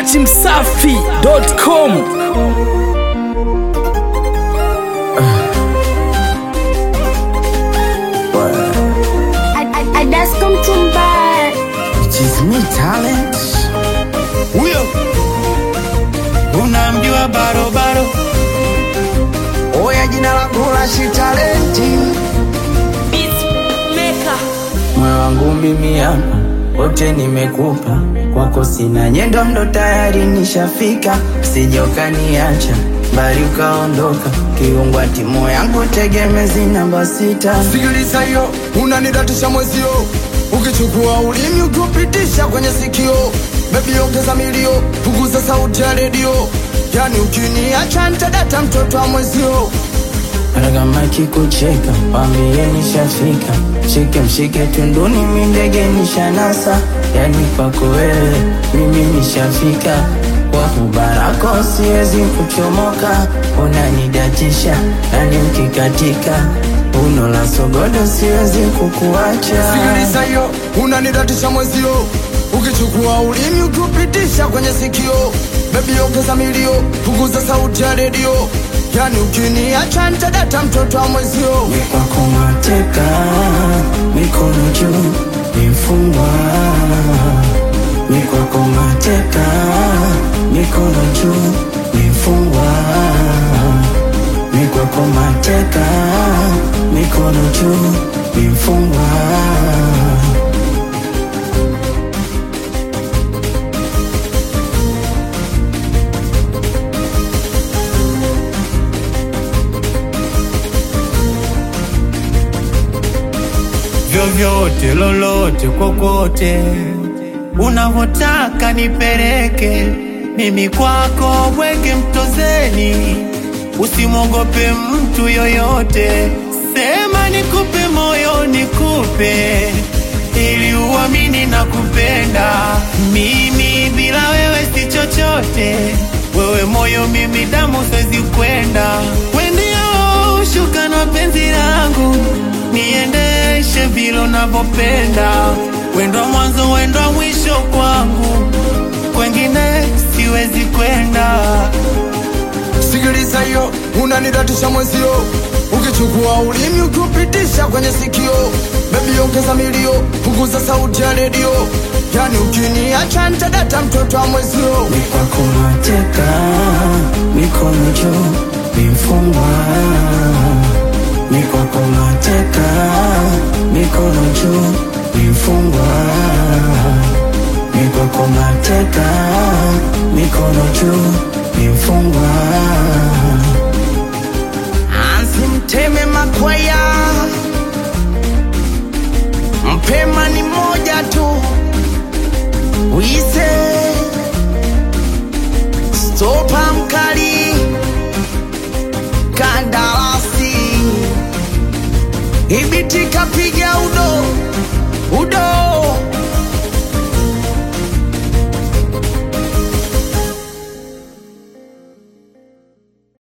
dachimsafi.com. I just come to buy. It is me talent. Huyo unamjua barobaro, Oya jina langu Rashid Talenti. Moyo wangu mimi hapa wote nimekupa, kwako sina nyendo, ndo tayari nishafika. Usije ukaniacha bali ukaondoka, kiungwa timu yangu tegemezi namba 6. sikiliza hiyo, unanidatisha mwezio, ukichukua ulimi ukiupitisha kwenye sikio. Baby ongeza milio, punguza sauti ya redio, yani ukiniacha nitadata mtoto wa mwezio. Kama kikucheka wambie nishafika, mshike tunduni mindege nishanasa, yani kwako wewe mimi nishafika. Kwa kubarako siwezi kuchomoka, unanidatisha nani mkikatika, uno la sogodo siwezi kukuacha. Sikiliza hiyo, unanidatisha mwezio, ukichukua ulimi ukiupitisha kwenye sikio. Baby ongeza milio, punguza sauti ya redio, yani ukiniacha nitadata mtoto wa mwezio. Kwako mateka, mikono juu, nimefungwa. Kwako mateka, mikono juu, nimefungwa. Kwako mateka, mikono juu, nimefungwa. Vyovyote lolote kokote unavotaka nipeleke, mimi kwako bwege mtozeni, usimwogope mtu yoyote. Sema nikupe moyo nikupe, ili uamini na kupenda. Mimi bila wewe si chochote, wewe moyo mimi damu siwezi kwenda. Wendio shuka na penzi langu, niendeshe vile unavyopenda. Wendo mwanzo wendo mwisho kwangu, kwengine siwezi kwenda. Sikiliza hiyo, unanidatisha mwezio, ukichukua ulimi ukiupitisha kwenye sikio. Baby ongeza milio, punguza sauti ya redio, yani ukiniacha nitadata mtoto wa mwezio. Kwako mateka, mikono juu, nimefungwa. Kwako mateka, mikono juu, nimefungwa. Kwako mateka, mikono juu, nimefungwa. Ansimteme makwaya, mpema ni moja tu. Wise stopa mkali, kandarasi ibiti kapiga udo.